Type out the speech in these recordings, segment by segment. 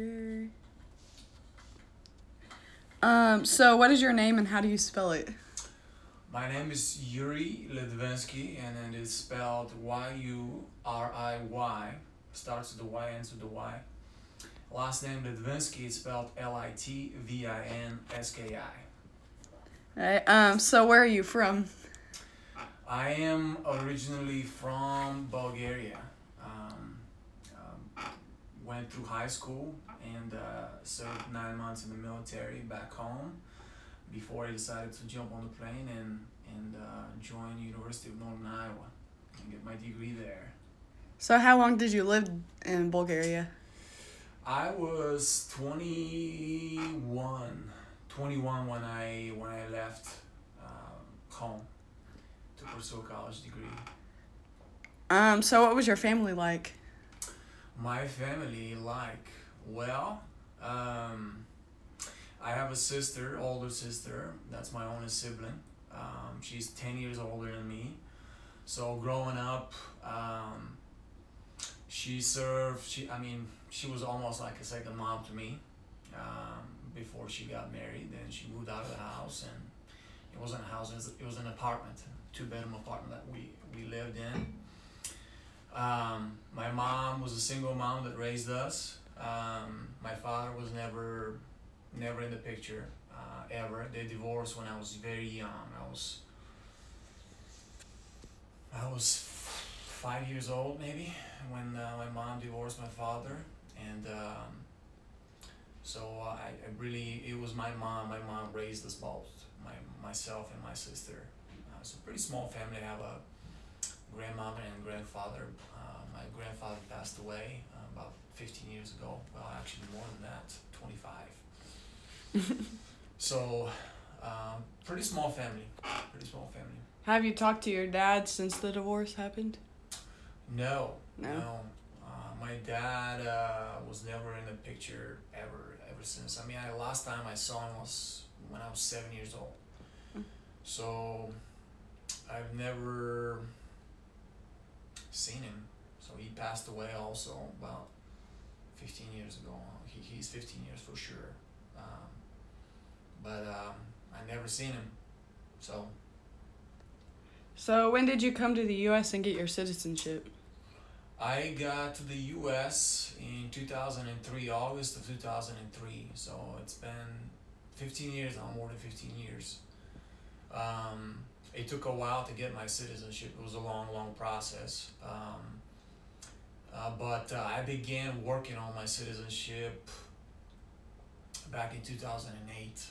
Okay. So what is your name and how do you spell it? My name is Yuri Litvinsky, and it is spelled Yuriy. Starts with the Y, ends with the Y. Last name Litvinsky is spelled Litvinski. Alright, so where are you from? I am originally from Bulgaria. Went through high school and served 9 months in the military back home before I decided to jump on the plane and join University of Northern Iowa and get my degree there. So how long did you live in Bulgaria? I was 21 when I left home to pursue a college degree. So what was your family like? My family, I have a sister, older sister. That's my only sibling. She's 10 years older than me. So growing up, she was almost like a second mom to me. Before she got married, then she moved out of the house, and it wasn't a house; it was an apartment, two-bedroom apartment that we lived in. My mom was a single mom that raised us. My father was never in the picture ever. They divorced when I was very young. I was 5 years old maybe when my mom divorced my father, and so it was my mom. My mom raised us both, myself and my sister. It's a pretty small family. I have a grandmother and grandfather. My grandfather passed away about 15 years ago. Well, actually more than that, 25. So, pretty small family. Have you talked to your dad since the divorce happened? No. No? My dad was never in the picture ever since. I mean, last time I saw him was when I was 7 years old. So, I've never seen him. So he passed away also about 15 years ago. He's 15 years for sure. But I never seen him. So when did you come to the U.S. and get your citizenship? I got to the U.S. in 2003, August of 2003. So it's been 15 years now, more than 15 years. It took a while to get my citizenship. It was a long process. But I began working on my citizenship back in 2008.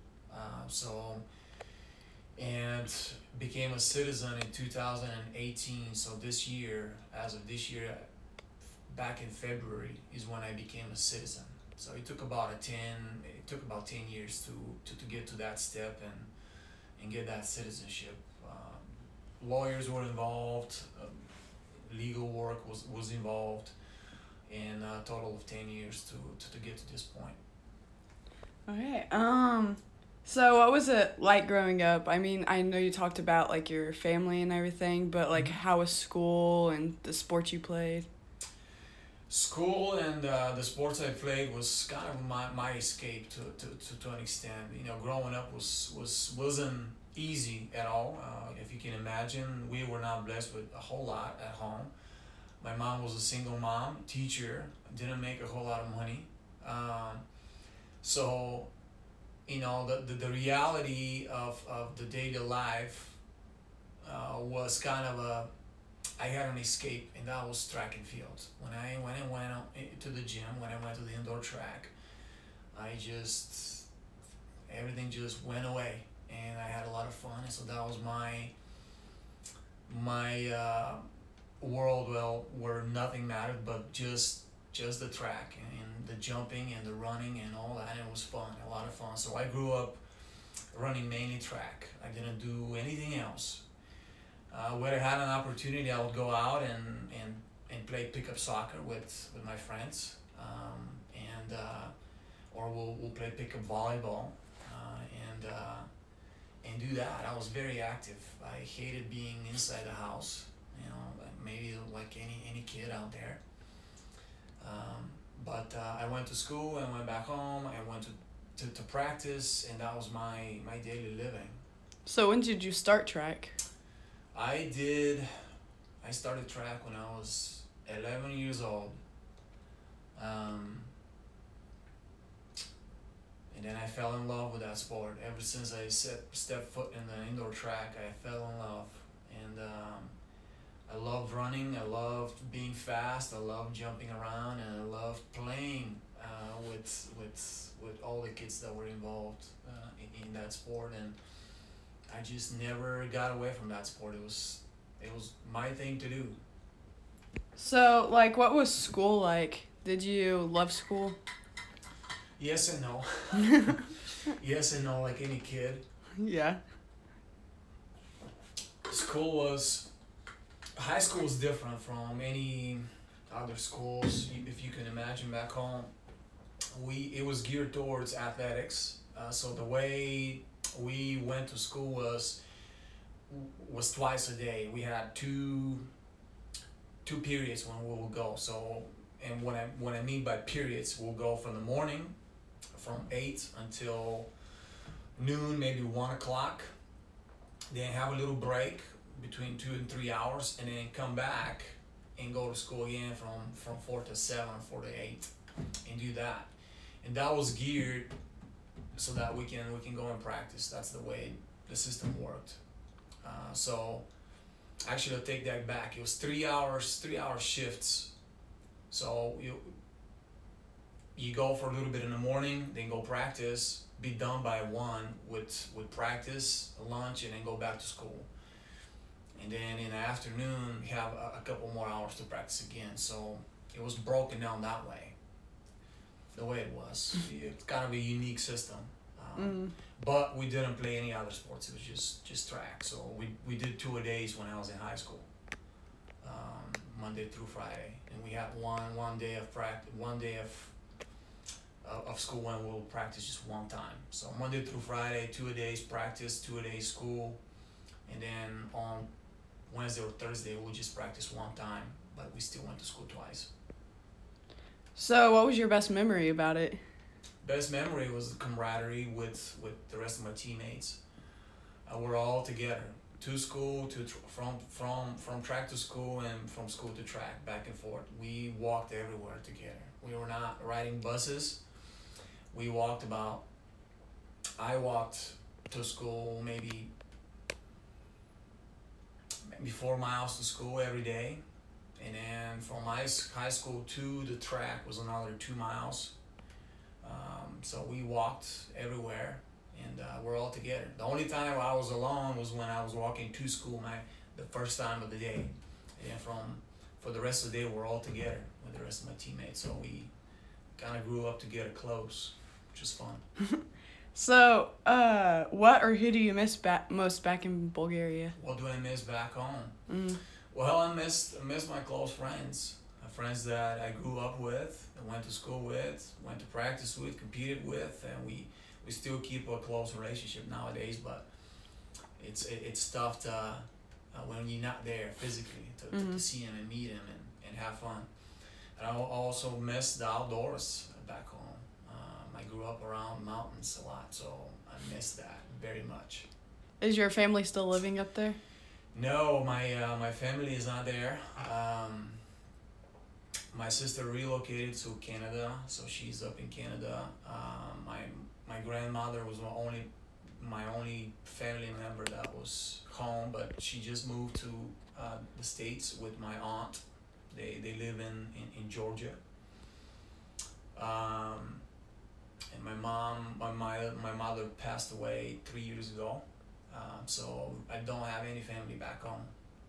And became a citizen in 2018. So as of this year, back in February is when I became a citizen. So it took about 10 years to get to that step and get that citizenship. Lawyers were involved, legal work was involved, and a total of 10 years to get to this point. Okay. So what was it like growing up? I mean, I know you talked about like your family and everything, but like how was school and the sports you played? School and the sports I played was kind of my escape to an extent. Growing up wasn't easy at all. If you can imagine, we were not blessed with a whole lot at home. My mom was a single mom, teacher, didn't make a whole lot of money. So, the reality of the daily life was kind of I had an escape, and that was track and field. When I went to the gym, when I went to the indoor track, everything just went away, and I had a lot of fun. And so that was my world, where nothing mattered but just the track and the jumping and the running and all that. And it was fun, a lot of fun. So I grew up running mainly track. I didn't do anything else. When I had an opportunity, I would go out and play pickup soccer with my friends, or we'll play pickup volleyball, and do that. I was very active. I hated being inside the house, maybe like any kid out there. But I went to school and went back home. I went to practice, and that was my daily living. So when did you start track? I did. I started track when I was 11 years old. Um, and then I fell in love with that sport. Ever since I stepped foot in the indoor track, I fell in love. And I loved running. I loved being fast. I loved jumping around, and I loved playing with all the kids that were involved in that sport. And I just never got away from that sport. It was my thing to do. So, like, what was school like? Did you love school? Yes and no. Yes and no, like any kid. Yeah. High school was different from any other schools. If you can imagine back home, it was geared towards athletics. So the way we went to school was twice a day. We had two periods when we would go. So, and when I mean by periods, we'll go from the morning, from 8 until noon, maybe 1 o'clock. Then have a little break between 2 and 3 hours, and then come back and go to school again from 4 to 7, 4 to 8, and do that. And that was geared so that we can go and practice. That's the way the system worked. So actually, I'll take that back. It was 3 hours, 3 hour shifts. So you go for a little bit in the morning, then go practice, be done by 1 with practice, lunch, and then go back to school. And then in the afternoon, you have a couple more hours to practice again. So it was broken down that way, the way it was. It's kind of a unique system. But we didn't play any other sports. It was just track. So we did 2-a-days when I was in high school, Monday through Friday, and we had one day of practice, 1 day of school when we'll practice just one time. So Monday through Friday, 2-a-days practice, 2-a-days school, and then on Wednesday or Thursday we'll just practice one time, but we still went to school twice. So what was your best memory about it? Best memory was the camaraderie with the rest of my teammates. We're all together, to school, from track to school, and from school to track, back and forth. We walked everywhere together. We were not riding buses. I walked to school maybe 4 miles to school every day, and then from high school to the track was another 2 miles. So we walked everywhere, and we're all together. The only time I was alone was when I was walking to school, the first time of the day. And for the rest of the day, we're all together with the rest of my teammates. So we kind of grew up together close, which was fun. So, what or who do you miss most back in Bulgaria? What do I miss back home? Well, I miss my close friends. Friends that I grew up with, I went to school with, went to practice with, competed with, and we still keep a close relationship nowadays. But it's tough to when you're not there physically to see them and meet them and have fun. And I also miss the outdoors back home. I grew up around mountains a lot, so I miss that very much. Is your family still living up there? No, my family is not there. My sister relocated to Canada, so she's up in Canada. My grandmother was my only family member that was home, but she just moved to the States with my aunt. They live in Georgia. And my mother passed away 3 years ago, so I don't have any family back home.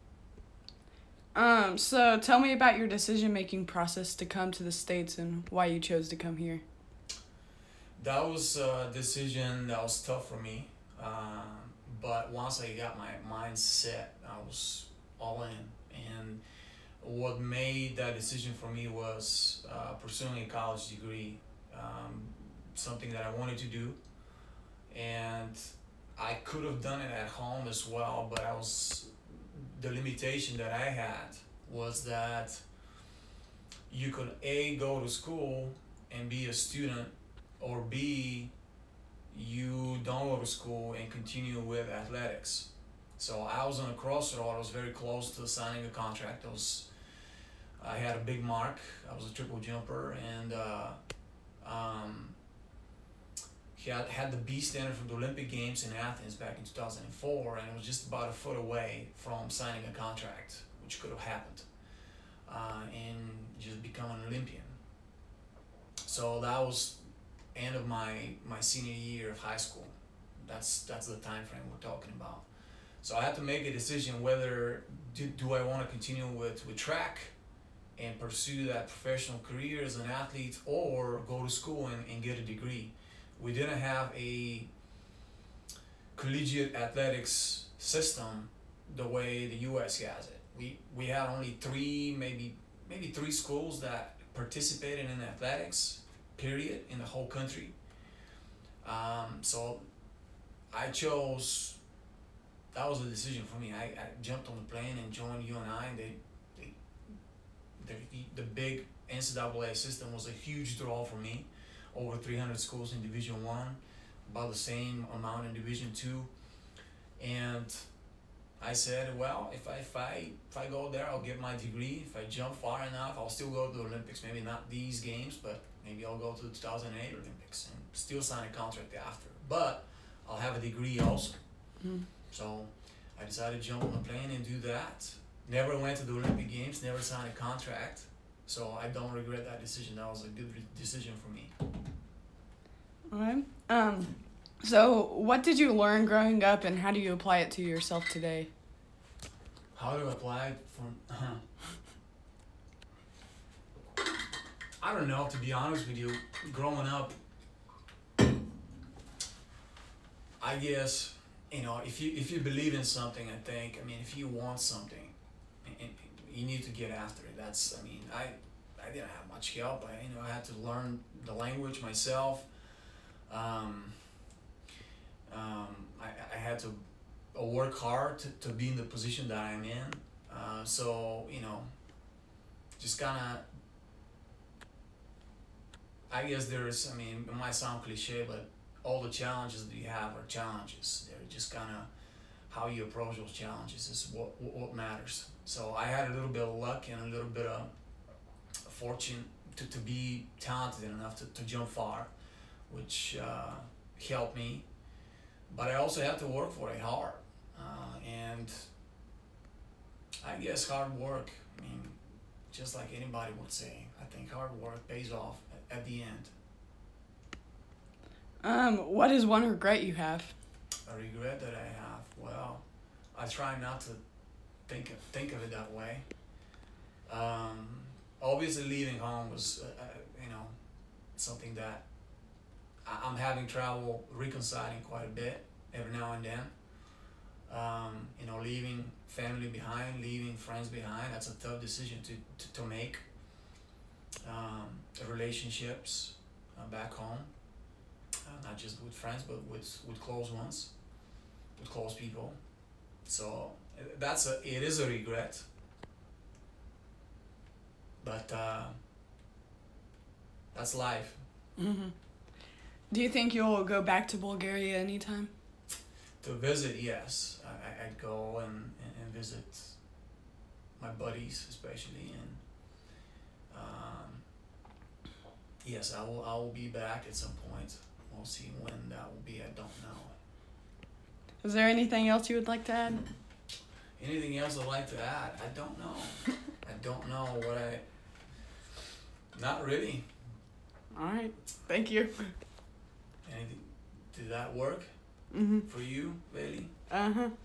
So tell me about your decision-making process to come to the States and why you chose to come here. That was a decision that was tough for me, but once I got my mind set, I was all in. And what made that decision for me was pursuing a college degree, something that I wanted to do, and I could have done it at home as well, but the limitation that I had was that you could A, go to school and be a student, or B, you don't go to school and continue with athletics. So I was on a crossroad. I was very close to signing a contract. I had a big mark. I was a triple jumper, and he had the B standard from the Olympic Games in Athens back in 2004, and it was just about a foot away from signing a contract, which could have happened, and just become an Olympian. So that was end of my senior year of high school. That's the time frame we're talking about. So I had to make a decision whether do I want to continue with track and pursue that professional career as an athlete, or go to school and get a degree. We didn't have a collegiate athletics system the way the US has it. We had only maybe three schools that participated in athletics, period, in the whole country. So I chose, that was a decision for me. I jumped on the plane and joined UNI, and the big NCAA system was a huge draw for me. Over 300 schools in Division I, about the same amount in Division II. And I said, well, if I go there, I'll get my degree. If I jump far enough, I'll still go to the Olympics. Maybe not these games, but maybe I'll go to the 2008 Olympics and still sign a contract after. But I'll have a degree also. So I decided to jump on the plane and do that. Never went to the Olympic Games, never signed a contract. So I don't regret that decision. That was a good decision for me. Okay. So what did you learn growing up, and how do you apply it to yourself today? How do I apply it from... I don't know, to be honest with you. Growing up, I guess, if you believe in something, if you want something, you need to get after it. I didn't have much help. I had to learn the language myself. I had to work hard to be in the position that I'm in. So, just kind of, I guess it might sound cliche, but all the challenges that you have are challenges. They're just kind of how you approach those challenges is what matters. So I had a little bit of luck and a little bit of fortune to be talented enough to jump far, which helped me. But I also had to work for it hard. And I guess hard work, just like anybody would say, I think hard work pays off at the end. What is one regret you have? A regret that I have? Well, I try not to think of it that way. Obviously, leaving home was, something that I'm having trouble reconciling quite a bit every now and then. Leaving family behind, leaving friends behind, that's a tough decision to make. Relationships back home, not just with friends, but with close ones, with close people. So it is a regret. But that's life. Mm-hmm. Do you think you'll go back to Bulgaria anytime? To visit, yes. I'd go and visit my buddies, especially, and yes, I will be back at some point. We'll see when that will be. I don't know. Is there anything else you would like to add? Anything else I'd like to add? I don't know. I don't know what I... Not really. All right. Thank you. Anything? Did that work? Mm-hmm. For you, Bailey? Uh-huh.